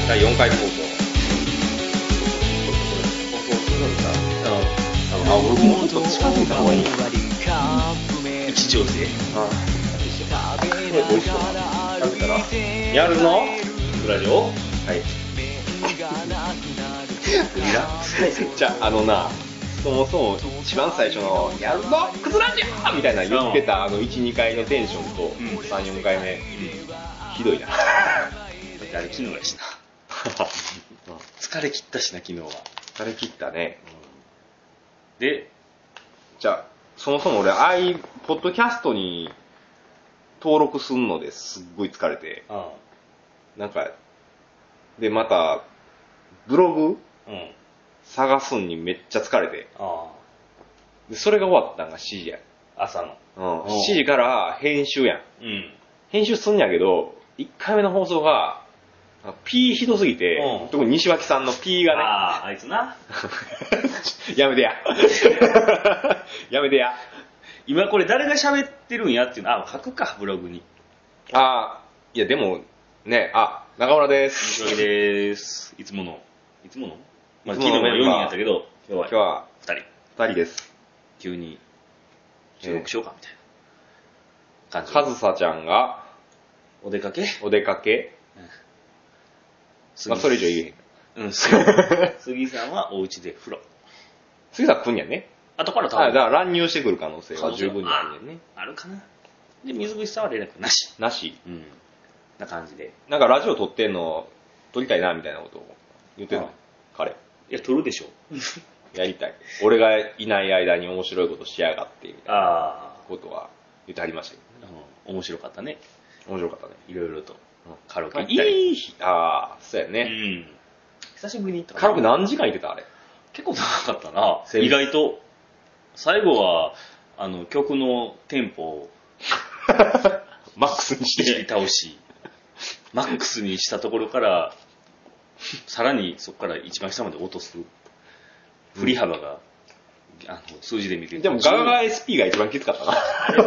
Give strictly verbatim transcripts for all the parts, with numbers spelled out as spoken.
だいよんかい放送。 放送するんだ。 あの、あ、俺もうちょっと近づいた方がいい。 一条性。 ああ。これ美味しそうだな。食べたら。やるのラジオはい。じゃあ、あのな、そもそも一番最初のやるのクズラジオみたいな言ってたあのいち、にかいのテンションと、うん、さん、よんかいめ、うん、ひどいな。だってあれ昨日やしな。疲れ切ったしな、昨日は。 疲れ切ったね。 うん、で、 じゃあ、そもそも俺、アイポッドキャストに登録すんのですっごい疲れて、ああなんか、で、また、ブログ、うん、探すんにめっちゃ疲れて、ああでそれが終わったんがしちじや。 朝の。 うん、しちじから編集やん。うん、編集すんやけど、いっかいめの放送が、P ひどすぎて、うん、特に西脇さんの P がね。 ああ、あいつな。 やめてや。やめてや。 今これ誰が喋ってるんやっていうの、あ、書くか、ブログに。 ああ、いやでも、ね、あ、中村です。 西脇です。いつもの。いつものまあ、昨日もよにんやったけど、 今日は。今日はふたり。 ふたりです。 急に、収録しようか、みたいな感じ。 かずさちゃんが、 お出かけお出かけ、うん、まあ、それ以上言えへん。 うん、杉さんはお家で風呂。 杉さん来んやね。 後から多分。あ、だから乱入してくる可能性は十分にあるんやね。 あるかな。で、水口さんは連絡なし。 なし。 うん。な感じで。 なんかラジオ撮ってんの、撮りたいな、みたいなことを言ってるの、彼。 いや、撮るでしょ。 やりたい。俺がいない間に面白いことしやがって、みたいなことは言ってはりましたけどね。 うん、面白かったね。 面白かったね。 いろいろと。カラオケ行ったり。いい日。ああ、そうやね。うん。 久しぶりに行った。 カラオケ何時間行ってたあれ。 結構長かったな。意外と。最後は、あの、曲のテンポをマックスにして。 倒し、マックスにしたところから、さらにそこから一番下まで落とす。振り幅が、うん、あの数字で見てる。 でもガガガ エスピー が一番きつかったな。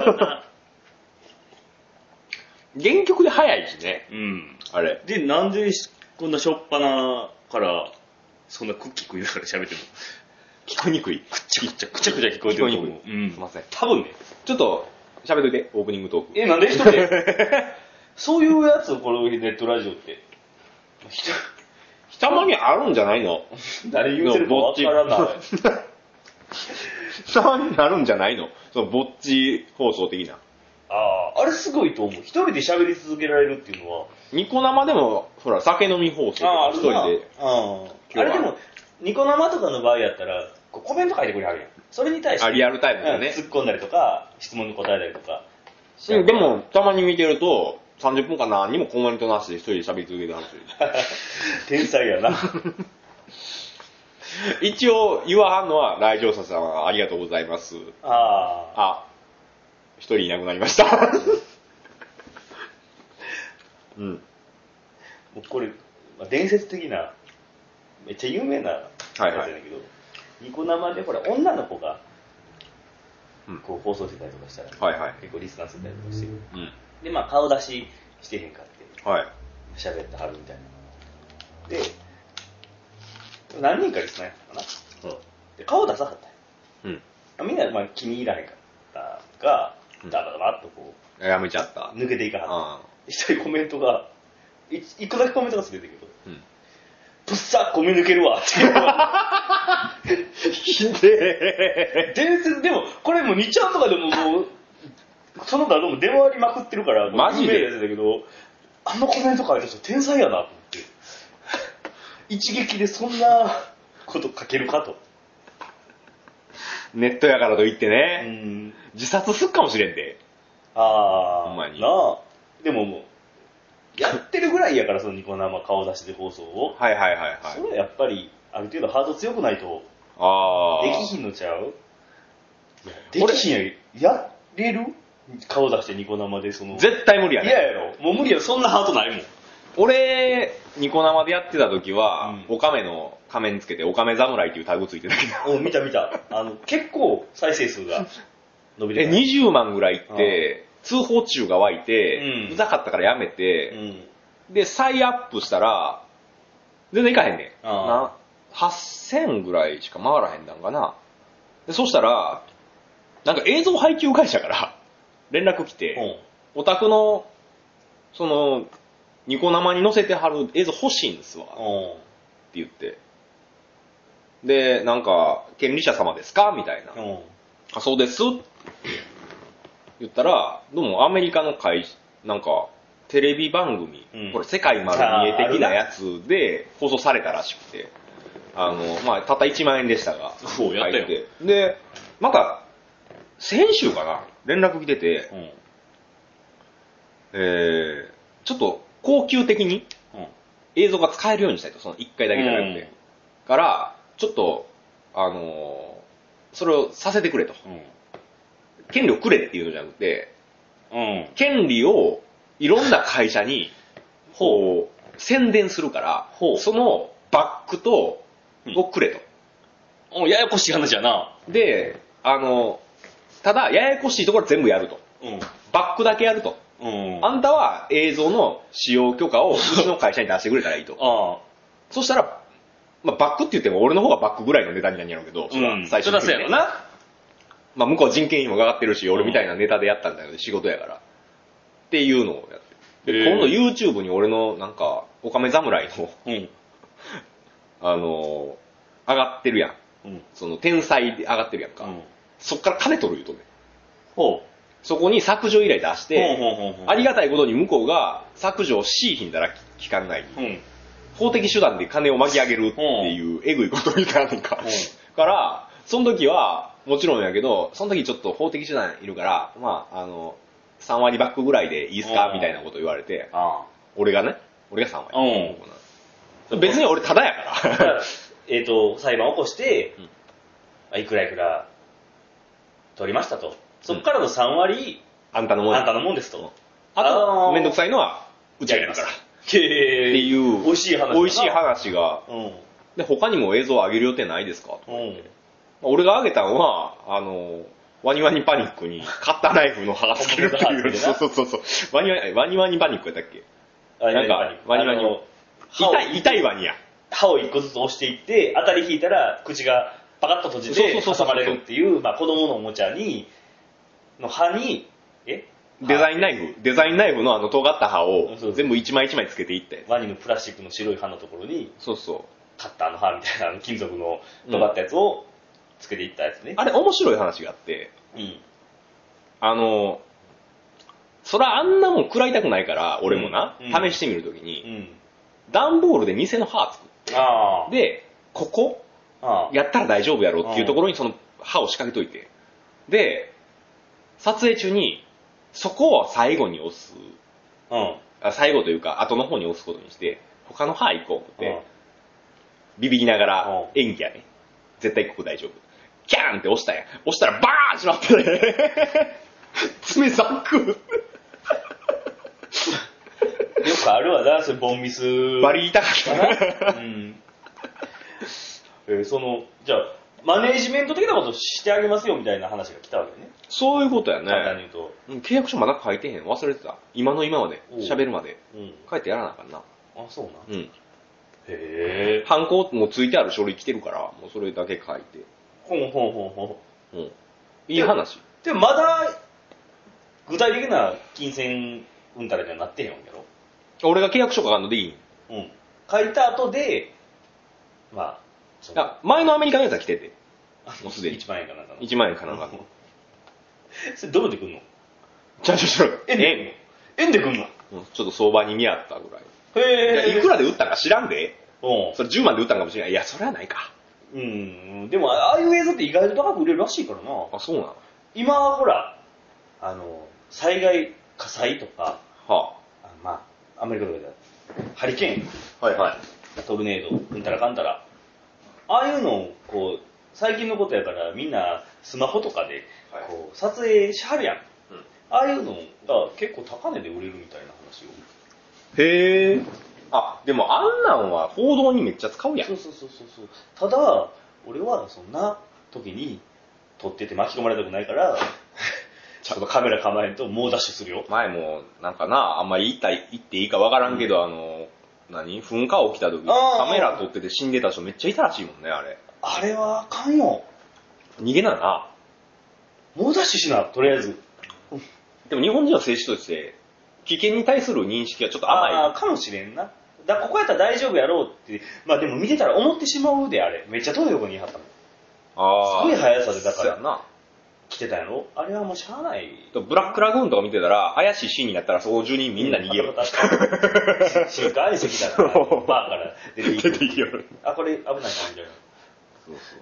原曲で早いしね。うん。あれ。 で、なんでこんなしょっぱなからそんなクッキー食いながら喋ってるの？ 聞こえにくい。 くっちゃくちゃくちゃくちゃ聞こえてると思う。 聞こえにくい。うん。すいません。 多分ね。 ちょっと喋っといて、オープニングトーク。 え、なんで一人でそういうやつ、このネットラジオって。 たまにあるんじゃないの？ 誰言うてるかわからない。 たまにあるんじゃないの？そのぼっち放送的な。 ああ、あれすごいと思う。一人で喋り続けられるっていうのは。 ニコ生でも、ほら、酒飲み放送とか一人で。 ああ、あれでも、ニコ生とかの場合やったら、こうコメント書いてくれはるやん。それに対して。 あ、リアルタイムだね、 うん。突っ込んだりとか、質問に答えたりとか。 うん、でも、たまに見てると、さんじゅっぷんか何にもコメントなしで一人で喋り続けてはる人いる。 天才やな。 一応言わはんのは、来場者さんはありがとうございます。ああ。あ、一人いなくなりました。うん。 もうこれ、まあ、伝説的な、めっちゃ有名なやつやねんけど、はいはい、ニコ生でほら、女の子が、こう放送してたりとかしたら、はいはい、結構リスナーするたりとかしてる。うん、で、まあ顔出ししてへんかって、はい、喋ってはるみたいな。で、何人かリスナーやったかな。うん、で顔出さなかったよ。うん、みんなまあ気に入らへんかったが、ダバダバっとこう、やめちゃった。 抜けていかはった。一人コメントが、一個だけコメントがつけてるけど、うん、ぷっさ米抜けるわっていうのが。ひでー。伝説、でも、これもにちゃんとかでももう、その他でも出回りまくってるから、 マジで有名なやつだけど、あのコメント書いた人天才やなと思って。一撃でそんなこと書けるかと。 ネットやからといってね、うん、自殺すっかもしれんで。 あー、ほんまに。なあ。でももう、やってるぐらいやから、そのニコ生顔出しで放送を。 はいはいはいはい。 それはやっぱり、ある程度ハード強くないと、あー。できひんのちゃう？できひんや、やれる？顔出してニコ生でその。 絶対無理やね。 嫌やろ。もう無理やろ。そんなハートないもん。 俺、ニコ生でやってた時は、うん、オカメの仮面つけて、オカメ侍っていうタグついてたけど。 お、見た見た。あの、結構再生数が伸びてた。え、にじゅうまんぐらいって、通報中が湧いて、うん、うざかったからやめて、うん、で、再アップしたら、 全然行かへんねん。なはっせんぐらいしか回らへんなんかな。で、そしたら、なんか映像配給会社から連絡来て、お宅の、その、ニコ生に載せてはる映像欲しいんですわ。って言って。で、なんか、権利者様ですかみたいな。あ、そうですって言ったら、どうもアメリカの会、なんか、テレビ番組、うん、これ世界丸見え的なやつで放送されたらしくて、あの、まあ、たったいちまんえんでしたが、 そうやったよ。 で、また、先週かな、連絡来てて、うん、えー、ちょっと高級的に映像が使えるようにしたいと、そのいっかいだけじゃなくて。うん、から、ちょっと、あのー、それをさせてくれと。うん、権利をくれっていうのじゃなくて、うん、権利をいろんな会社に、こう、宣伝するから、そのバックと、をくれと。 うん、ややこしい話やな。 で、あの、ただ、ややこしいところ全部やると。うん、バックだけやると。うん、あんたは映像の使用許可をうちの会社に出してくれたらいいと。あそしたら、まあ、バックって言っても俺の方がバックぐらいのネタになるんやろうけど、 それは最初に、ね。それはそうやろな。 まあ、向こう人件費もかかってるし、俺みたいなネタでやったんだけど、仕事やから。っていうのをやって。で、今度 YouTube に俺のなんか、オカメ侍の、うん、あのー、上がってるやん。うん、その、天才で上がってるやんか。うん、そっから金取る言うとね。ほう。そこに削除依頼出して、ほうほうほうほうありがたいことに向こうが削除をしいひんだら期間内に、うん、法的手段で金を巻き上げるっていうえぐいことになるんか。うん、から、その時は、もちろんやけど、その時ちょっと法的手段いるから、まあ、あの、さん割バックぐらいでいいっすかみたいなこと言われて、俺がね、俺がさん割。うん、別に俺タダやから。 えっと、裁判を起こして、うん、いくらいくら取りましたと。そっからのさん割、 うん、あんたのもん。 あんたのもんですと。 あと、めんどくさいのは、うちがやるから。っていう、 美味しい話美味しい話が、うん、で、他にも映像を上げる予定ないですかと、うん、俺が上げたのは、あの、ワニワニパニックにカッターナイフの刃がつけるっていう。そうそうそうそう。ワニワニ、ワニワニパニックやったっけなんか、ワニワニを。痛い、痛いワニや。 歯を一個ずつ押していって、当たり引いたら口がパカッと閉じて挟まれるっていう、まあ子供のおもちゃに、の刃に、えデザインナイフ、デザインナイフのあの尖った刃を全部一枚一枚つけていったやつ。 ワニのプラスチックの白い刃のところに、 そうそう。 カッターの刃みたいな金属の尖ったやつをつけていったやつね。うん、 あれ面白い話があって、うん、あの、そらあんなもん食らいたくないから、俺もな、うん、試してみるときに、うん、段ボールで偽の刃作って、あで、ここやったら大丈夫やろっていうところにその刃を仕掛けといて、で、撮影中に、そこを最後に押す。うん。最後というか、後の方に押すことにして、他の歯行こうって、うん、ビビりながら、演技やね。絶対ここ大丈夫。キャーンって押したんや。押したらバーンしまってね。爪ザック。よくあるわな、それボンミス。 バリ痛かったな。うん。 えー、その、じゃあ、マネージメント的なことしてあげますよみたいな話が来たわけね。 そういうことやね。 簡単に言うと。 契約書まだ書いてへん。忘れてた。今の今まで。喋るまで。うん。書いてやらなあかんな。 あ、そうな。うん。へえ。ハンコもついてある書類来てるから、もうそれだけ書いて。 ほんほんほんほん。 うん。いい話。 でもまだ、具体的な金銭うんたらにはなってへんわけやろ。 俺が契約書書かんのでいいん？ うん。書いた後で、まあ、 あ、前のアメリカのやつは来てて。もうすでに。 いちまんえんかなんかの。 いちまんえんかなんかの。 それどうでくんの？ ちゃちゃちゃ。 円で円でくんの？ ちょっと相場に見合ったぐらい。へえ。いくらで売ったか知らんで。うん。それじゅうまんで売ったんかもしれない。いや、それはないか。 うん。でも、ああいう映像って意外と高く売れるらしいからな。 あ、そうなの？ 今はほら、あの、災害、火災とか、はあ、あまあ、アメリカとかでハリケーン。はいはい。トルネード、うんたらかんたら。ああいうのを、こう、最近のことやからみんなスマホとかでこう撮影しはるやん、うん、ああいうのが結構高値で売れるみたいな話を。 へえ。あ、でもあんなんは報道にめっちゃ使うやん。 そうそうそうそう。ただ俺はそんな時に撮ってて巻き込まれたくないからちゃんとカメラ構えんと猛ダッシュするよ。 前もなんかな、あんまり言った言っていいかわからんけど、うん、あの何噴火起きた時、カメラ撮ってて死んでた人めっちゃいたらしいもんね、あれ。 あれはあかんよ。 逃げなな。 猛ダッシュしな、とりあえず。 でも日本人の性質として、危険に対する認識はちょっと甘い。 ああ、かもしれんな。だからここやったら大丈夫やろうって、まあでも見てたら思ってしまうであれ。めっちゃ遠い横にいはったもん。 ああ。 すごい速さでだから。 な。 来てたやろあれはもうしゃあない。 ブラックラグーンとか見てたら、怪しいシーンになったら、そこ中にみんな逃げる。 新海石だから、バーから出ていく。 出ていく。 あ、これ危ないな、みたいな。 そうそう。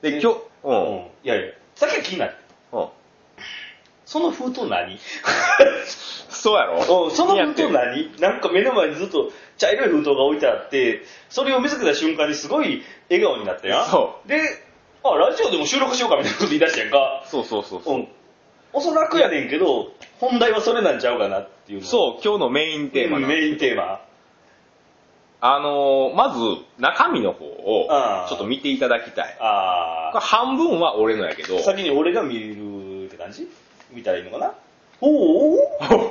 で、今日、うん。 いやいや、さっき気になって。うん。その封筒何そうやろその封筒何なんか目の前にずっと茶色い封筒が置いてあって、それを見つけた瞬間にすごい笑顔になったやん。そう。で、あ、ラジオでも収録しようかみたいなこと言い出したやんか。 そうそうそうそう、うん。 おそらくやねんけど、本題はそれなんちゃうかなっていうの。 そう、今日のメインテーマ、 うん、メインテーマ。 あのー、まず、中身の方を、ちょっと見ていただきたい。ああ。半分は俺のやけど。 先に俺が見るって感じ見たらいいのかなほうほうほうほうほうほう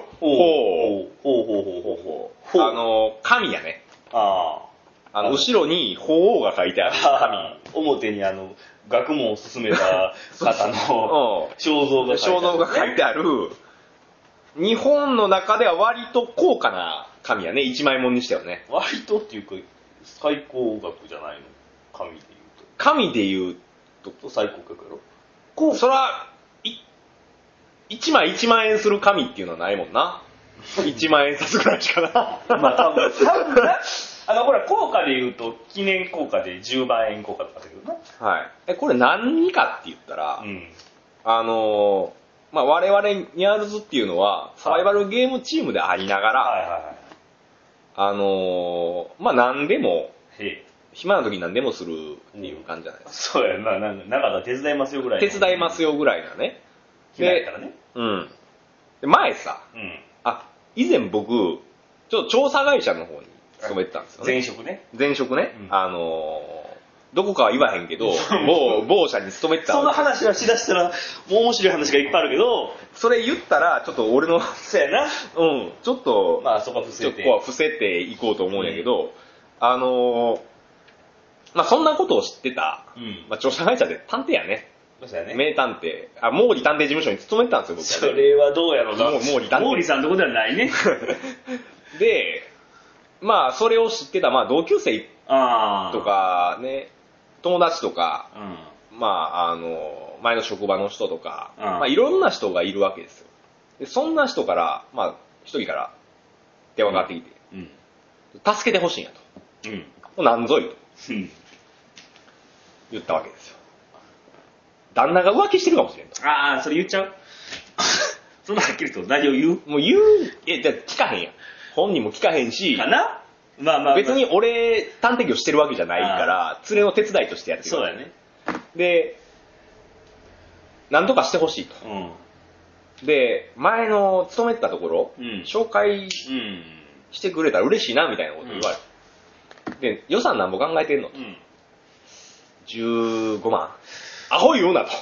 ほうほう。あのー、紙やね。ああ。あの、後ろに、鳳凰が書いてある紙。表にあの、学問を進めた方の肖像が書いてある、 肖像が書いてある。日本の中では割と高価な紙やね。一枚もんにしてはね。 割とっていうか、最高額じゃないの紙で言うと。 紙で言うと。 最高額やろこう、そら、い、一枚一万円する紙っていうのはないもんな。一万円札ぐらいしかな。 まあ多分、多分な。あの、ほら、効果で言うと、記念効果でじゅうまんえん効果とかだけどな。 はい。え、これ何かって言ったら、うん、あのー、まあ、我々ニャールズっていうのは、サバイバルゲームチームでありながら、はいはいはい、あのー、まあ、何でも、暇な時に何でもするっていう感じじゃないですか。うん、そうやな、なんか、中が手伝いますよぐらい。 手伝いますよぐらいなね。 暇やからね。 うん。で、前さ、うん、あ、以前僕、ちょっと調査会社の方に勤めてたんですよね。 前職ね。 前職ね。うん、あのー、どこかは言わへんけど、某、某社に勤めてた。 その話はしだしたら、もう面白い話がいっぱいあるけど、 それ言ったら、ちょっと俺の、 そうやな。 うん、ちょっと、 まあそこは伏せて。 ちょっとこは伏せていこうと思うんやけど、うん、あのー、まあそんなことを知ってた、うん、まあ調査会社で探偵やね。 そうやね。 名探偵、あ、毛利探偵事務所に勤めてたんですよ、僕は、ね。それはどうやろうな。 毛利探偵。 毛利さんのとこではないね。 で、まあそれを知ってた、まあ同級生とかね、友達とか、うん、まあ、あの、前の職場の人とか、うん、まあ、いろんな人がいるわけですよ。で、そんな人から、まあ、一人から電話がかかってきて、うん、助けてほしいんやと。うん、なんぞいと、うん、言ったわけですよ。旦那が浮気してるかもしれんと。 ああ、それ言っちゃうそんなはっきりと何を言うもう言う、え、じゃ聞かへんやん。本人も聞かへんし、 かなまあまあ、まあ、 別に俺、探偵業してるわけじゃないから、連れの手伝いとしてやってる。 そうだよね。 で、なんとかしてほしいと。うん、で、前の勤めてたところ、うん、紹介してくれたら嬉しいな、みたいなこと言われて。うん、で、予算なんぼ考えてんの、うん、じゅうごまん。アホ言うなと。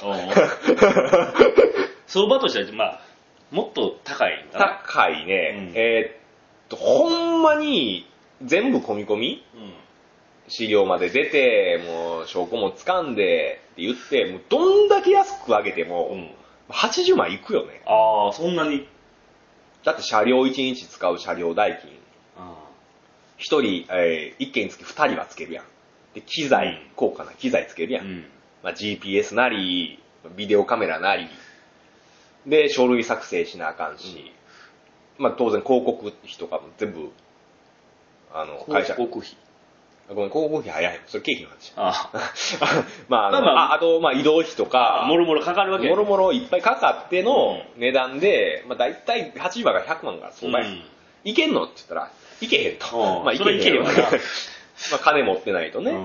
相場としては、まあ、もっと高いんだな。 高いね。うん、えー、っと、ほんまに、全部込み込み、うん、資料まで出て、もう証拠も掴んでって言って、もうどんだけ安く上げても、うん、はちじゅうまんいくよね。 ああ、そんなに。 だって車両いちにち使う車両代金。ひとり、えー、いっけんにつきふたりはつけるやん。で、機材、うん、高価な機材つけるやん。うん、まあ、ジーピーエス なり、ビデオカメラなり、で、書類作成しなあかんし、うん、まあ当然広告費とかも全部、あの、会社。 広告費。 ごめん、広告費早い。それ経費の話。 ああ。 まあ、あの、まあ、まあ、あと、まあ、移動費とか、 もろもろかかるわけもろもろいっぱいかかっての値段で、うん、まあ、だいたいはちじゅうまんからひゃくまんが相場や。うん、いけんのって言ったら、いけへんと。 うん、まあ、いけへん。それいけへんわな。 まあ、金持ってないとね。うん、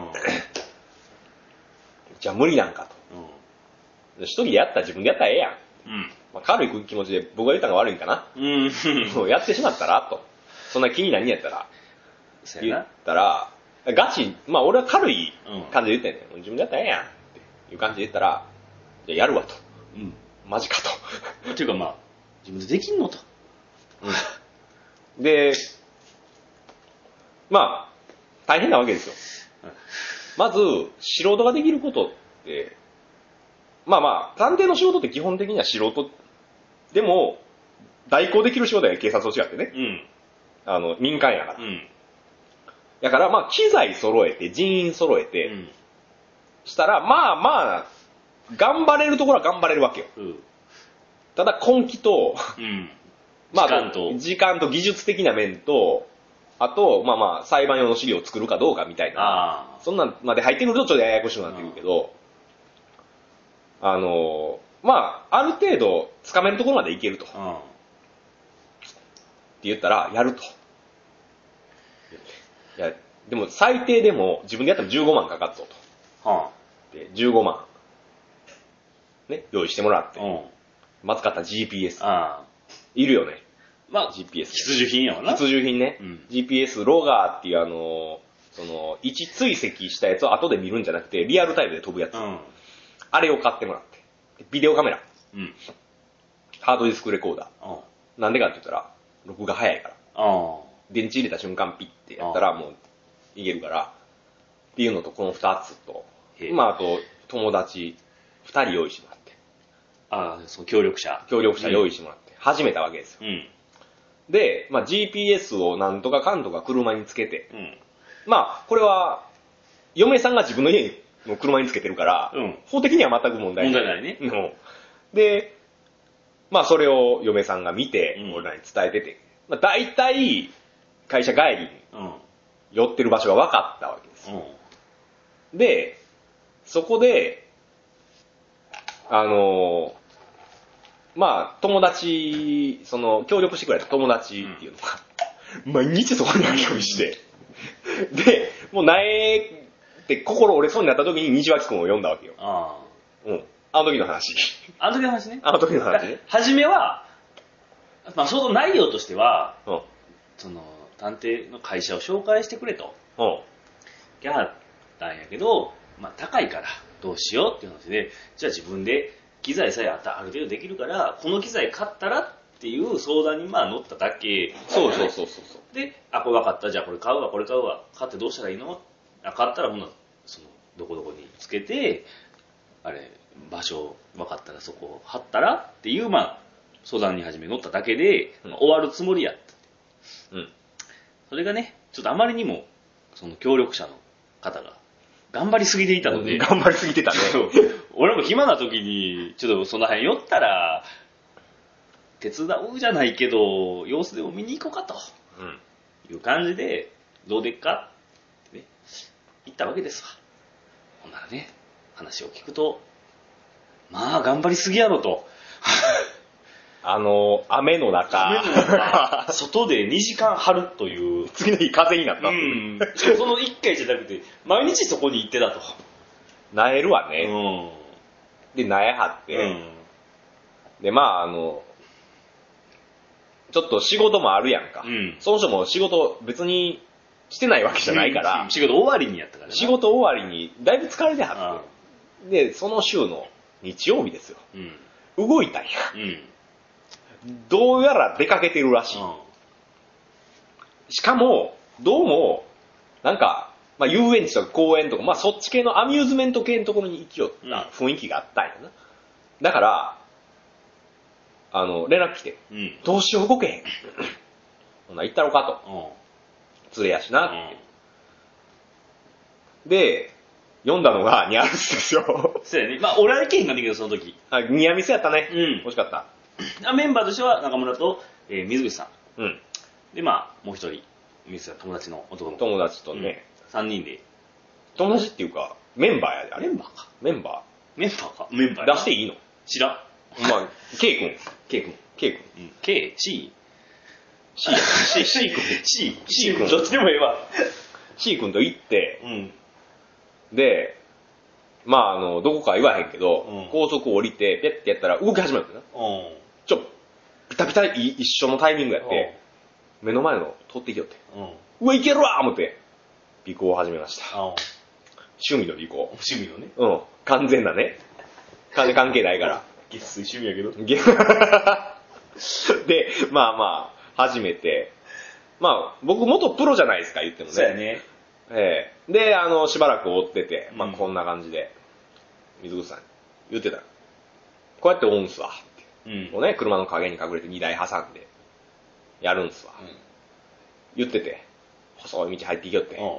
じゃあ無理なんかと。うん、一人でやったら自分でやったらええやん。うん、まあ、軽い気持ちで僕が言ったのが悪いんかな。うん、もうやってしまったらと。そんな気になりんやったら。言ったら、ガチ、まあ俺は軽い感じで言ってんね、うん、自分でやったらええやんっていう感じで言ったら、じゃあやるわと。うん。マジかと。っていうかまあ、自分でできんのと。 うん。で、 まあ、大変なわけですよ。まず、素人ができることって、まあまあ、探偵の仕事って基本的には素人でも、代行できる仕事や警察と違ってね。うん。あの、民間やから。うん。だから、まあ、機材揃えて、人員揃えて、うん、したら、まあまあ、頑張れるところは頑張れるわけよ。うん、ただ、根気と、うん、まあ、時間と、時間と技術的な面と、あと、まあまあ、裁判用の資料を作るかどうかみたいな、そんなんまで入ってくるとちょっとややこしくなってくるけど、あの、まあ、ある程度、つかめるところまでいけると。うん、って言ったら、やると。いや、でも最低でも自分でやったらじゅうごまんかかっとと。はあ、で、じゅうごまん、ね、用意してもらって。うん、まず買った ジーピーエス。ああ、いるよね。 まあ、ジーピーエス。必需品やわな。 必需品ね。うん、ジーピーエス、ロガーっていうあの、その、位置追跡したやつを後で見るんじゃなくて、リアルタイムで飛ぶやつ。うん、あれを買ってもらって。ビデオカメラ。うん、ハードディスクレコーダー。うん、なんでかって言ったら、録画早いから。うん、電池入れた瞬間ピッてやったらもういけるから、っていうのとこの二つと、まああと友達二人用意してもらって。 ああ、その協力者。 協力者用意してもらって、始めたわけですよ。うん、で、まあ ジーピーエス をなんとかかんとか車につけて、うん、まあこれは、嫁さんが自分の家の車につけてるから、うん、法的には全く問題ない。 問題ないね。 うん、で、まあそれを嫁さんが見て、俺らに伝えてて、まあ大体、会社帰りに寄ってる場所が分かったわけです。うん、で、そこで、あの、まあ、友達、その、協力してくれた友達っていうのが、うん、毎日そこに足をして、で、もうなえって心折れそうになった時に西脇くんを呼んだわけよ。ああ。うん。あの時の話。 あの時の話ね。 あの時の話ね。 はじめは、まあ、その内容としては、うん、その、探偵の会社を紹介してくれと。うん。ギャーったんやけど、まあ高いからどうしようっていう話で、じゃあ自分で機材さえあったある程度できるから、この機材買ったらっていう相談にまあ乗っただけ。 そうそうそうそう。 で、あ、これ分かった。じゃあこれ買うわ、これ買うわ。買ってどうしたらいいの？あ、買ったらほんなその、どこどこにつけて、あれ、場所分かったらそこを貼ったらっていう、まあ、相談に始め乗っただけで、うん、終わるつもりやった。うん。それがね、ちょっとあまりにも、その協力者の方が、頑張りすぎていたので。 頑張りすぎてたね。 俺も暇な時に、ちょっとその辺寄ったら、手伝うじゃないけど、様子でも見に行こうかと。うん。いう感じで、どうでっかってね、行ったわけですわ。ほんならね、話を聞くと、まあ頑張りすぎやろと。 あの、雨の中。雨の中、外でにじかん張るという。 次の日風になった。うん。しかもそのいっかいじゃなくて、毎日そこに行ってたと。 なえるわね。うん。で、なえはって。うん。で、まあ、あの、ちょっと仕事もあるやんか。うん。その人も仕事別にしてないわけじゃないから。 うん、仕事終わりにやったからね。 仕事終わりに、だいぶ疲れてはって。で、その週の日曜日ですよ。うん。動いたんや。うん。どうやら出かけてるらしい。うん、しかも、どうも、なんか、まあ、遊園地とか公園とか、まあ、そっち系のアミューズメント系のところに行きよった雰囲気があったんやな。だから、あの、連絡来て、うん、どうしよう動けへん。ほな、行ったろかと。うん、連れやしなって、うん。で、読んだのがニャルスですよ。 そうやね。まあ、俺は行けへんかんねんけど、その時。 あ、ニャミスやったね。うん。欲しかった。 メンバーとしては中村と、えー、水口さん。うん。で、まあ、もう一人、水口さん友達の男の子。 友達とね。 三、うん、人で。 友達っていうか、メンバーやで、あれ。 メンバーか。 メンバーメンバーか。メンバー出していいの？ 知らん。 まあ、K 君。K 君。K 君。 うん。K、C。 C や。C、C 君。 C、C 君。どっちでもええわ。 C 君と行って、うん。で、まあ、あの、どこか言わへんけど、うん、高速降りて、ピャッてやったら動き始めるんだな。うん。ちょ、ピタピタ一緒のタイミングやって、目の前の通っていきよって。うん。うわ、いけるわ思って、尾行を始めました。うん。趣味の尾行。 趣味のね。 うん。完全なね。金関係ないから。 月水趣味やけど。 で、まあまあ、始めて、 まあ、僕元プロじゃないですか、言ってもね。 そうやね。 ええー、で、あの、しばらく追ってて、まあこんな感じで、うん、水口さん言ってた。こうやって追うんすわ。って。うん、こうね、車の陰に隠れて荷台挟んで、やるんすわ。うん、言ってて、細い道入っていきよって、うん、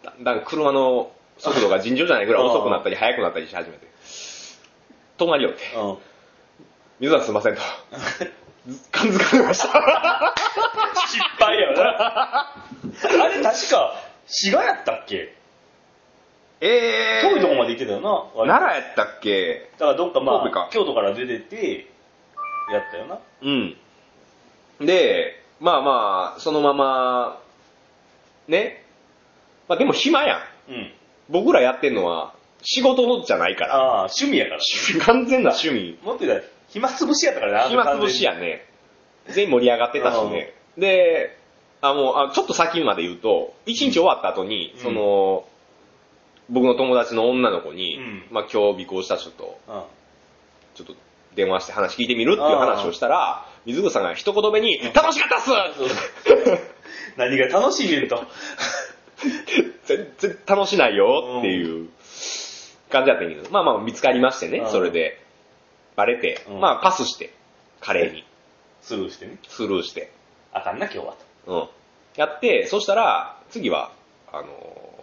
だんだん車の速度が尋常じゃないぐらい遅くなったり速くなったりし始めて、止まりよって、うん、水はすいませんと。感づかれました。 失敗やな。あれ確か、滋賀やったっけ？えー。遠いとこまで行ってたよな。 奈良やったっけ？ だからどっかまあ、京都から出てて、やったよな。 うん。で、まあまあ、そのまま、ね。まあでも暇やん。うん。僕らやってんのは、仕事じゃないから。 ああ、趣味やから。 完全な趣味。 もっと言ったら、暇つぶしやったからな。 暇つぶしやね。全員盛り上がってたしね。で、あ、もう、あ、ちょっと先まで言うと、一日終わった後に、うん、その、僕の友達の女の子に、うん、まあ今日尾行した人と、うん、ちょっと電話して話聞いてみるっていう話をしたら、水口さんが一言目に、うん、楽しかったっす何が楽しいねんと。 全然楽しないよっていう感じだったんだけど、まあまあ見つかりましてね、それで。バレて、うん、まあパスして、華麗に。 スルーしてね。 スルーして。 あかんな今日はと。うん。やって、そしたら、次は、あのー、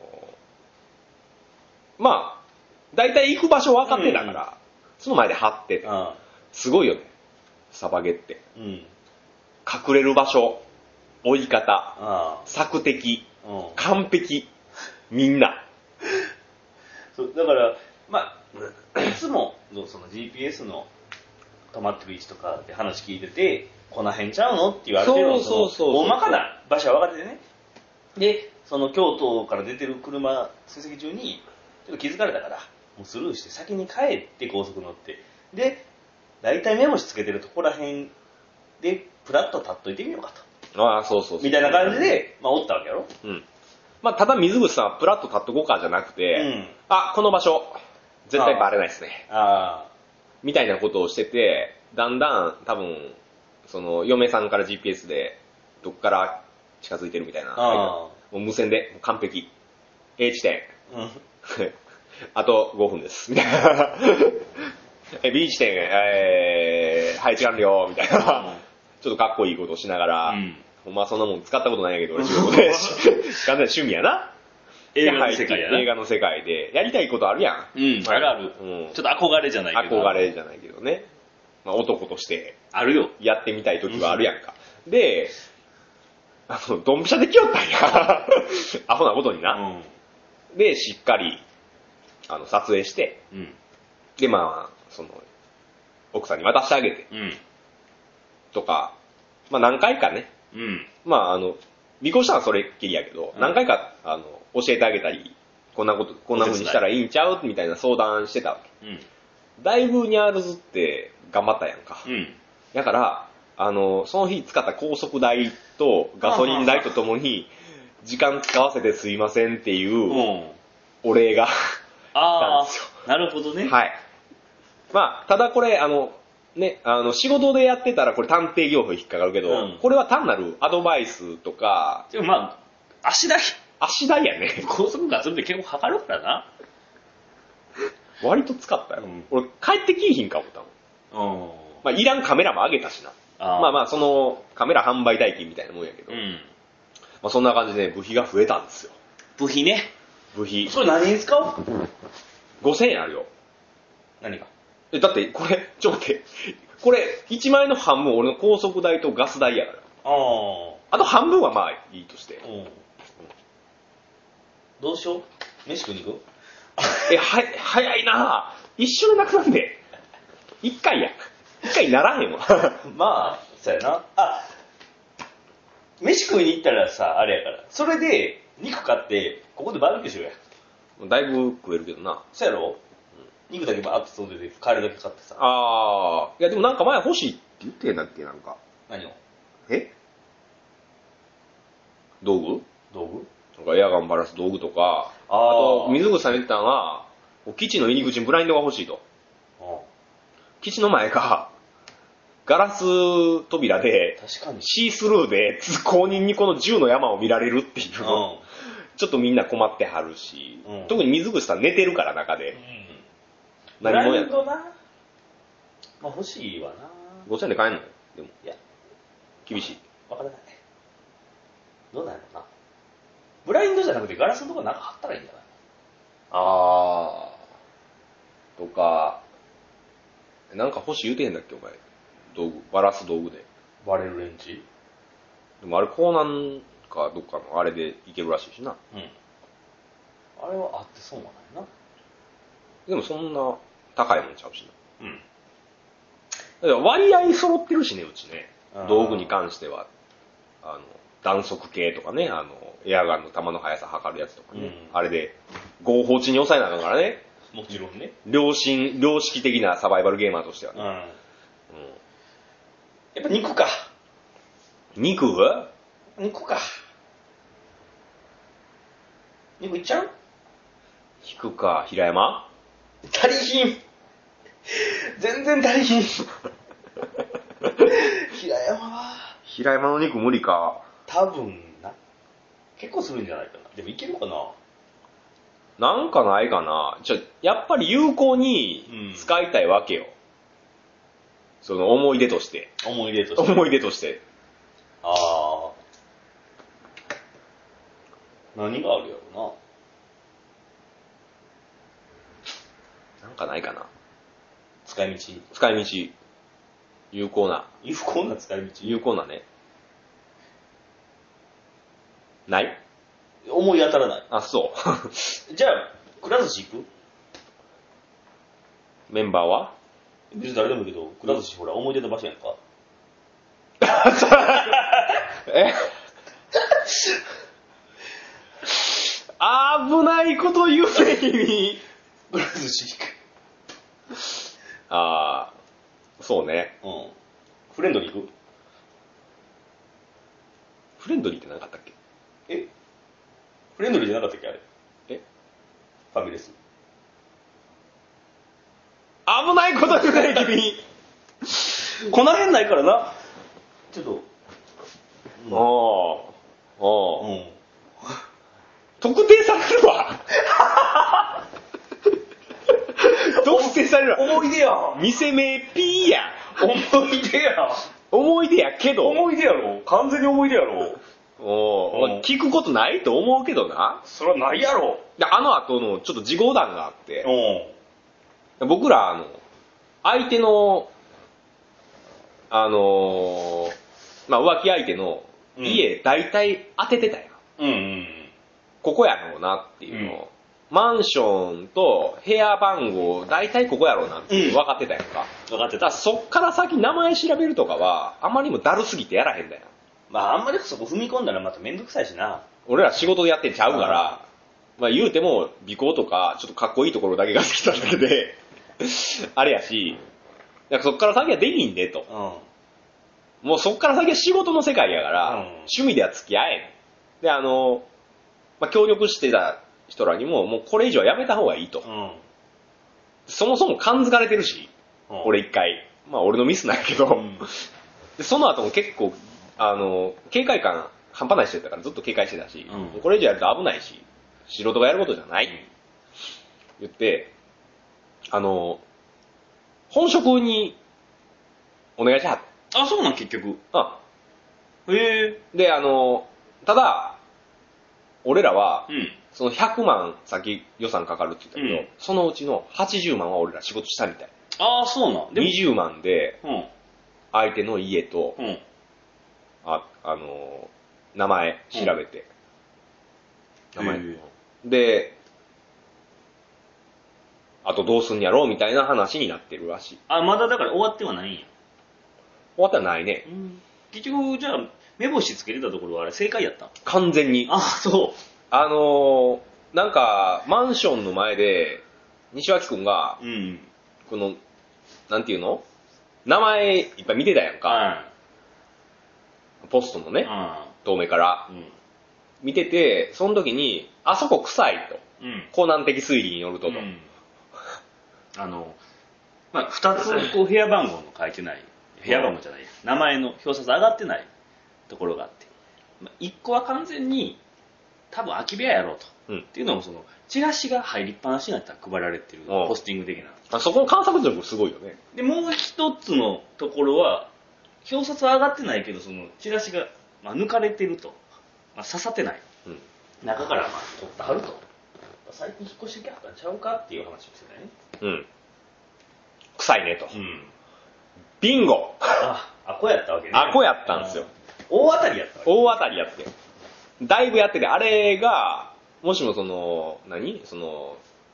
まあ、だいたい行く場所分かってたから、うん、その前で張ってて、うん、すごいよね。サバゲって。うん、隠れる場所、追い方、索敵、うん、完璧、みんな。 そうだから、まあ、いつものその ジーピーエス の止まってる位置とかで話聞いてて、この辺ちゃうのって言われてるの、そうそうそう大まかな場所は分かっててね。で、その京都から出てる車、追跡中に、ちょっと気づかれたから、もうスルーして先に帰って高速乗って、で、大体目星つけてるとこら辺で、プラッと立っといてみようかと。 ああ、そうそうそう。 みたいな感じで、まあ、おったわけやろ。 うん。まあ、ただ水口さんはプラッと立っとこうかじゃなくて、うん、あ、この場所、絶対バレないですね。ああ。みたいなことをしてて、だんだん多分、その、嫁さんから ジーピーエス で、どっから近づいてるみたいな。もう無線で、完璧。A 地点。うん、あとごふんです。みたいな。B 地点、えー、配置完了、みたいな。うん、ちょっとかっこいいことをしながら、うん、ほんまそんなもん使ったことないんやけど、俺仕事で。完全な趣味やな。 映画の世界やな。 映画の世界で、やりたいことあるやん。 うん、あるある。うん、ちょっと憧れじゃないけど。憧れじゃないけどね。まあ、男として。 あるよ。 やってみたい時はあるやんか。うん、で、あの、ドンピシャできよったんや。アホなことにな。うん、で、しっかり、あの、撮影して、うん、で、まあ、その、奥さんに渡してあげて、うん、とか、まあ何回かね、うん、まああの、尾行したのはそれっきりやけど、うん、何回か、あの、教えてあげたり、こんなこと、こんな風にしたらいいんちゃうみたいな相談してたわけ。うん、だいぶニャールズって頑張ったやんか。うん、だから、あの、その日使った高速代とガソリン代とともに、時間使わせてすいませんっていうお礼がああ、なるほどね。 はい。まあ、ただこれ、あの、ね、あの、仕事でやってたらこれ探偵業法引っかかるけど、うん、これは単なるアドバイスとか。 でもまあ、足代。 足代やね。 高速ガソリンで結構測るからな。 割と使ったよ。うん、俺、帰ってきいひんか思ったもん。うん、まあ、いらんカメラも上げたしな。あまあまあ、その、カメラ販売代金みたいなもんやけど。うん、まあ、そんな感じで、ね、部費が増えたんですよ。 部費ね。 部費。 それ何に使う？ ごせんえんあるよ。 何が？ え、だって、これ、ちょっと待って。これ、いちまん円の半分俺の高速代とガス代やから。ああ。あと半分はまあいいとして。うん。 どうしよう？飯食いに行く？ え、は、早いなぁ。一緒でなくなんで。一回や。一回ならへんわ。 まあ、そうやな。あ、飯食いに行ったらさ、あれやから。それで、肉買って、ここでバーベキューしようや。 だいぶ食えるけどな。 そうやろ？肉だけバーッと外で帰るだけ買ってさ。 ああ。いやでもなんか前欲しいって言ってんだっけなんか。 何を？ え？道具？ 道具？ なんかエアガンバラす道具とか。あ, あと、水口さん言ったのは、基地の入り口にブラインドが欲しいと。ああ基地の前が、 ガラス扉で、 確かにシースルーで通行人にこの銃の山を見られるっていうの、うん、ちょっとみんな困ってはるし、うん、特に水口さん寝てるから中で。 うん、何もやる。ブラインドな。まあ欲しいわな。 ごせんえんで買えんの？でも。 いや。 厳しい。 わからない。どうなんやろうな。ブラインドじゃなくてガラスのとこなんか貼ったらいいんじゃない？ あー。とか、なんか欲しい言うてへんだっけお前。道具、バラす道具で。 バレるレンチ？ でもあれ港南かどっかのあれでいけるらしいしな。 うん。あれはあってそうなんやな。 でもそんな高いもんちゃうしな。うん。 だから割合揃ってるしね、うちね。道具に関しては。あの、弾速計とかね、あの、エアガンの弾の速さ測るやつとかね。うん、あれで、合法値に抑えなあかんからね。 もちろんね。 良心、良識的なサバイバルゲーマーとしてはね。うん。うん、 やっぱ肉か。 肉？ 肉か。肉いっちゃう？ 引くか、平山？ 足りひん。全然足りひん。平山は。 平山の肉無理か。 多分な。結構するんじゃないかな。でもいけるかな。 なんかないかな。ちょ、やっぱり有効に使いたいわけよ。うん、その思い出として。 思い出として。 思い出として。 ああ。何があるやろな。なんかないかな。 使い道。 使い道。有効な。 有効な使い道。 有効なね。ない？ 思い当たらない。 あ、そう。 じゃあ、くら寿司行く？ メンバーは？ 別に誰でもいいけど、くら寿司ほら、思い出の場所やんか。 え危ないこと言うね、君。 くら寿司行く。 ああ、そうね。 うん。フレンドリー行く？ フレンドリーってなかったっけ？ えフレンドリーじゃなかったっけあれ。 えファミレス。 危ないこと言うね、君。 この辺ないからな。ちょっと。 うん、ああ。ああ。 うん。 特定されるわ。特定されるわ。 思い出や。 店名 P や。 思い出や。 思い出やけど。 思い出やろ。完全に思い出やろ。 おー、聞くことないと思うけどな。 それはないやろ。 で、あの後のちょっと事後談があって、 うん、 僕ら、あの、相手の、あのー、まあ、浮気相手の家、うん、大体当ててたやん。 うんうん、 ここやろうなっていうのを、うん、マンションと部屋番号、大体ここやろうなっていうの分かってたやんか。 分かってた。 そっから先名前調べるとかは、あまりにもだるすぎてやらへんだよ。 まあ、あんまりそこ踏み込んだらまためんどくさいしな。 俺ら仕事でやってんちゃうから、まあ言うても、尾行とか、ちょっとかっこいいところだけが好きなだけで、あれやし、そっから先はできんでと。うん、もうそっから先は仕事の世界やから、うん、趣味では付き合えん。で、あの、まあ協力してた人らにも、もうこれ以上はやめた方がいいと。うん、そもそも感づかれてるし、うん、俺一回。まあ俺のミスなんやけど、うん、でその後も結構、あの、警戒感半端ない人やったからずっと警戒してたし、うん、これ以上やると危ないし、素人がやることじゃない。うん、言って、あの、本職にお願いしはった。 あ、そうなん結局。 あへえ。 で、あの、ただ、俺らは、 うん、 そのひゃくまん先予算かかるって言ったけど、うん、そのうちのはちじゅうまんは俺ら仕事したみたい。 ああ、そうなん。 にじゅうまんで、 うん、 相手の家と、 うん、 あ、あの、名前調べて。うん、名前。で、あとどうすんやろうみたいな話になってるらしい。 あ、まだだから終わってはないんや。 終わってはないね。 うん、結局、じゃあ、目星つけれたところはあれ正解やった？ 完全に。 あ、そう。 あのー、なんか、マンションの前で、西脇くんが、 うん、 この、なんていうの？名前いっぱい見てたやんか。うん、ポストのね、うん、遠目から、うん。見てて、その時に、あそこ臭いと。うん、高難的推理によるとと。うん、 あの、まあ、二つこう部屋番号の書いてない部屋番号じゃない、名前の表札上がってないところがあって、まあ、いっこは完全に多分空き部屋やろうと、うん、っていうのもそのチラシが入りっぱなしになったら配られてるポスティング的な、 あそこの観察力すごいよね。 でもう一つのところは表札は上がってないけどそのチラシが、まあ、抜かれてると、まあ、刺さってない、うん、中からまあ取ってはると、最近引っ越してきはったんちゃうかっていう話をしてたよね。 うん臭いねと、うん、ビンゴ。 あアコやったわけね。 アコやったんですよ。 大当たりやったわけ。 大当たりやってだいぶやってて、あれがもしもその何その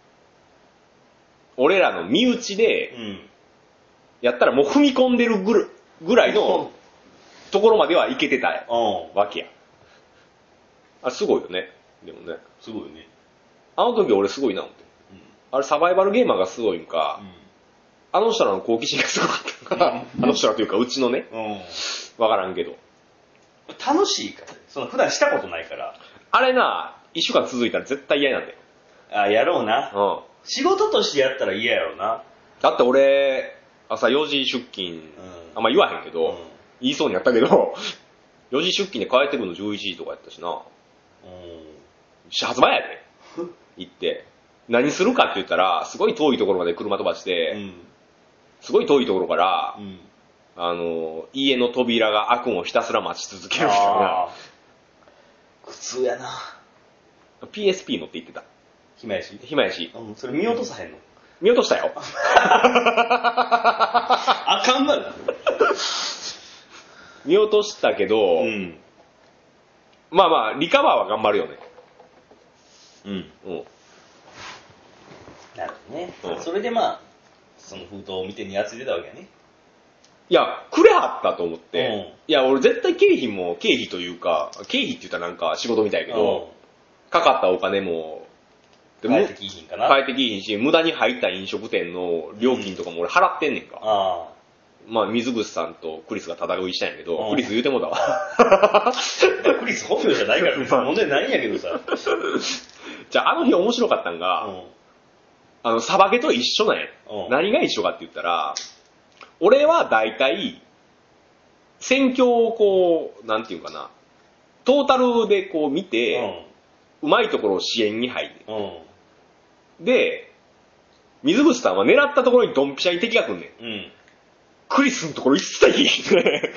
俺らの身内で、うん、やったらもう踏み込んでるぐるぐらいのところまではいけてたわけや。あれすごいよね。でもね。 すごいよね。 あの時俺すごいな思って。うん、あれサバイバルゲーマーがすごいんか、うん、あの人らの好奇心がすごかったから、うん、あの人らというかうちのね、うん、わからんけど。 楽しいから、その普段したことないから。 あれな、一週間続いたら絶対嫌なんだよ。 あ、やろうな。うん。仕事としてやったら嫌やろうな。 だって俺、朝よじ出勤、うん、あんま言わへんけど、うん、言いそうになったけど、よじ出勤で帰ってくるのじゅういちじとかやったしな。うん。始発前やで。行って。何するかって言ったら、すごい遠いところまで車飛ばして、うん、すごい遠いところから、うん、あの、家の扉が開くのをひたすら待ち続けるみたいな。 苦痛やな。 ピーエスピー 乗って行ってた。 暇やし暇やし。 うん、それ見落とさへんの？ 見落としたよ。 あかんがな。 見落としたけど、うん、まあまあ、リカバーは頑張るよね。 うん。うん。なるほどね。うん、それでまあ、その封筒を見てにやついてたわけやね。 いや、くれはったと思って、うん、いや、俺絶対経費も、経費というか、経費って言ったらなんか仕事みたいけど、うん、かかったお金も、 でも帰ってきいひんかな。 帰ってきいひんし、無駄に入った飲食店の料金とかも俺払ってんねんか。うん、あまあ、水口さんとクリスが戦いしたんやけど、うん、クリス言うてもだわ。 クリス本名じゃないからね。問題ないんやけどさ。 じゃあ、あの日面白かったんが、うん、あの、サバゲと一緒なんや。うん、何が一緒かって言ったら、俺は大体、戦況をこう、なんていうかな、トータルでこう見て、うん、うまいところを支援に入る。うん、で、水口さんは狙ったところにドンピシャに敵が来んねん。うん、クリスのところ一切いいね。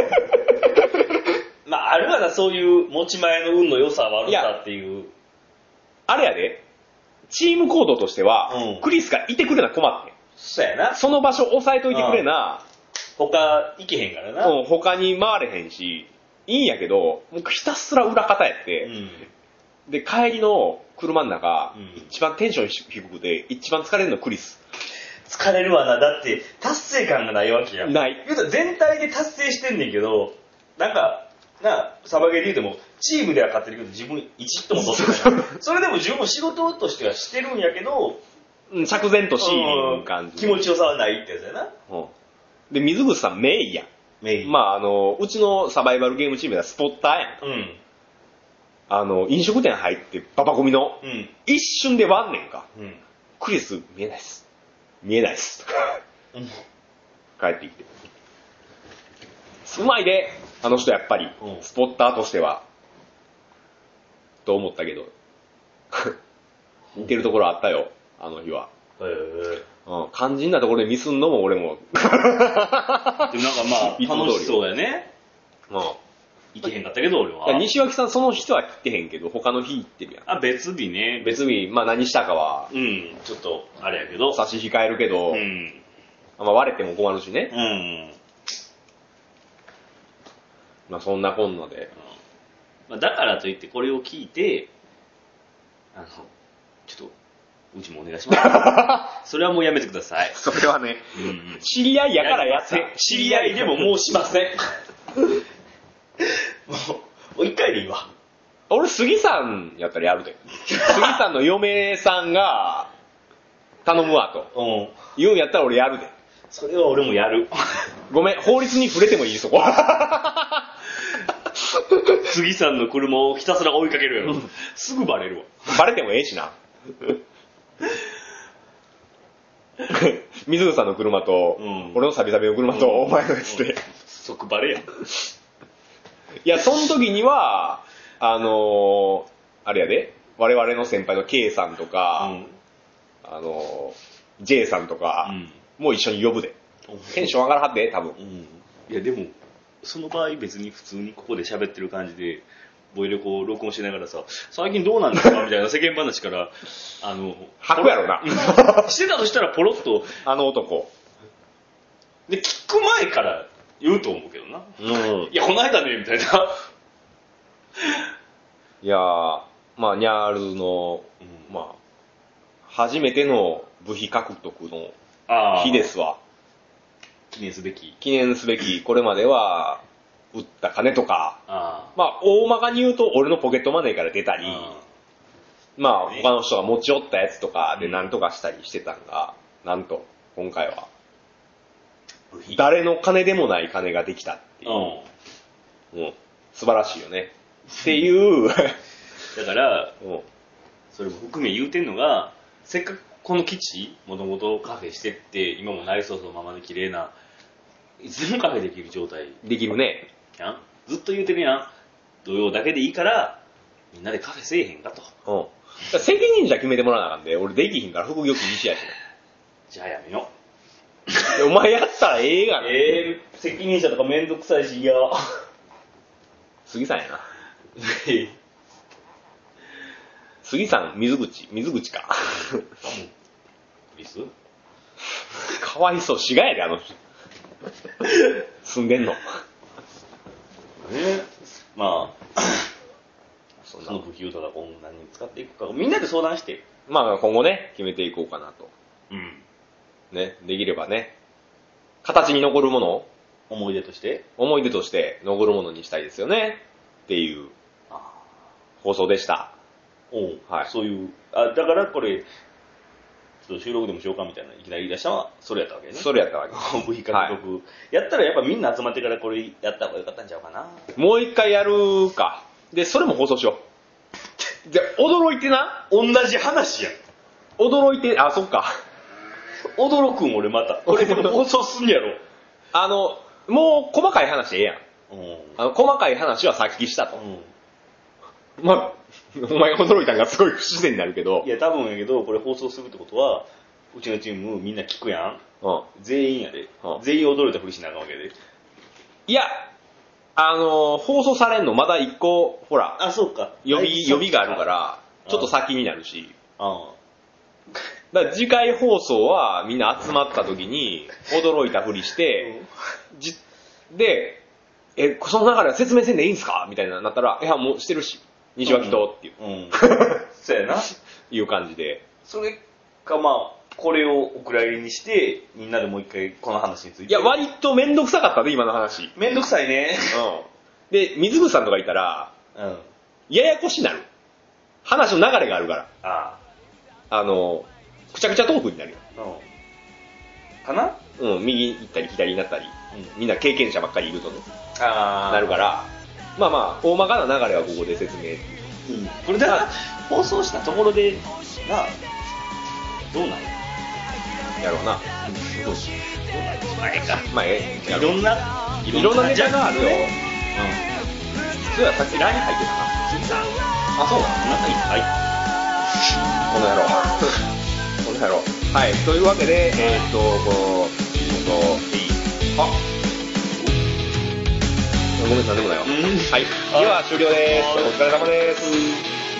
まあ、あるわな、そういう持ち前の運の良さ悪さっていう。 あれやで、チーム行動としては、うん、クリスがいてくれな困ってん。 そうやな。 その場所押さえといてくれな。 うん、他行けへんからな。 うん、他に回れへんし、いいんやけど、もうひたすら裏方やって、うん、で、帰りの車の中、うん、一番テンション低くて、一番疲れるのクリス。 疲れるわな。だって、達成感がないわけやん。 ない。 言うたら全体で達成してんねんけど、なんか、な、サバゲーで言うても、チームでは勝ってるけど、自分一ヒットも取ってない。それでも自分も仕事としてはしてるんやけど、 釈然としい感じ。 気持ちよさはないってやつやな。 うん。で、水口さん名医やん。 名医。 まあ、あの、うちのサバイバルゲームチームではスポッターやん。うん。あの、飲食店入ってババゴミの、うん、一瞬で割んねんか。うん。クリス見えないっす。見えないっす。うん。帰ってきて。うまいで、あの人やっぱり、うん、スポッターとしては。と思ったけど。似てるところあったよ。あの日は。へぇ、うん。肝心なところでミスんのも俺も。でもなんかまあ、楽しそうやね。うん。行けへんかったけど俺は。 西脇さんその人は来てへんけど、他の日行ってるやん。 あ、別日ね。 別日、まあ何したかは。 うん、ちょっと、あれやけど。 差し控えるけど。うん。まあ割れても困るしね。うん。まあそんなこんなで。うん、 まあ、だからといってこれを聞いて、あの、ちょっと、うちもお願いします。それはもうやめてください。 それはね、うん、知り合いやからやって。 知り合いでももうしません。もう、もう一回でいいわ。 俺、杉さんやったらやるで。杉さんの嫁さんが、頼むわと。うん。言うんやったら俺やるで。 それは俺もやる。 ごめん、法律に触れてもいいそこ。 杉さんの車をひたすら追いかけるやろ。すぐバレるわ。 バレてもええしな。 水口さんの車と、うん、俺のサビサビの車と、お前のやつで。 即バレやん。いや、その時には、あのー、あれやで、我々の先輩の K さんとか、うん、あのー、J さんとか、うん、もう一緒に呼ぶで。テンション上がらはって、多分。うん、 いや、でも、その場合別に普通にここで喋ってる感じで、ボイレコを録音しながらさ、最近どうなんですかみたいな世間話から、あの、 吐くやろな。 してたとしたらポロッと、 あの男。 で、聞く前から言うと思うけどな。うん。いや、この間ね、みたいな。 いやー、まあ、ニャールの、うん、まあ、初めての部費獲得の日ですわ。 記念すべき。 記念すべき、これまでは、売った金とか、あまあ、大まかに言うと、俺のポケットマネーから出たり、あまあ、他の人が持ち寄ったやつとかで何とかしたりしてたんが、うん、なんと、今回は、誰の金でもない金ができたっていう。うん。うん、素晴らしいよね。っていう。だから、うん、それも含め言うてんのが、せっかくこの基地、もともとカフェしてって、今も内装そのままで綺麗な、いつでもカフェできる状態。 できるね。 やんずっと言うてるやん。土曜だけでいいから、みんなでカフェせえへんかと。 うん。責任者決めてもらわなあかんで、俺できひんから副業禁止やしな。 じゃあやめよう。お前やったらええがな。 ええー、責任者とかめんどくさいし、いや。 杉さんやな。杉さん、水口、水口か。クリスかわいそう、しがやで、あの人。住んでんの。 えまあ、その不給とか今後何に使っていくか、みんなで相談して。 まあ今後ね、決めていこうかなと。うん。ね、できればね、形に残るものを思い出として思い出として残るものにしたいですよね。っていう放送でした。 おう、はい。そういう、あ、だからこれ、ちょっと収録でもしようかみたいな、いきなり言い出したのは、それやったわけね。 それやったわけ。 部費獲得、はい。やったらやっぱみんな集まってからこれやった方がよかったんちゃうかな。 もう一回やるか。で、それも放送しよう。で、驚いてな。 同じ話やん。 驚いて、あ、そっか。 驚くん俺また。これでも放送すんやろ。 あの、もう細かい話でええやん。うん、あの細かい話はさっきしたと。うん、まあ、お前が驚いたんがすごい不自然になるけど。 いや、多分やけど、これ放送するってことは、うちのチームみんな聞くやん。うん、全員やで、うん。全員驚いたふりしなあかんわけで。 いや、あのー、放送されんのまだ一個、ほら。 あ、そうか。 予備、予備があるから、ちょっと先になるし。ああだから次回放送はみんな集まった時に驚いたふりして、うん、じで、え、その流れは説明せんでいいんすかみたいななったら、いや、もうしてるし、西脇とっていう。うん。うん、 そうやな。 いう感じで。 それかまあ、これをお蔵入りにして、みんなでもう一回この話について。 いや、割とめんどくさかったで、今の話。 めんどくさいね。 うん。で、水口さんとかいたら、うん。ややこしになる。話の流れがあるから。ああ。あの、くちゃくちゃトークになるよ。 うん。かな？ うん、右行ったり左になったり、うん、みんな経験者ばっかりいるとね。ああ。なるから、まあまあ、大まかな流れはここで説明。うん。 これだから、放送したところで、な、どうなの？ やろうな。うん。どうしよう。まあ、ええか。まあ、ええ。 いろんな、 いろんなネタがあるよ。うん。それはさっき ライン 入ってたな。 次さん。 あ、そうなの？ 中に入ってこの野郎。この野郎。はい。というわけで、えー、っと、こう、えっと、いい。あごめん、なんでもないわ。はい。では、終了です。お疲れ様です。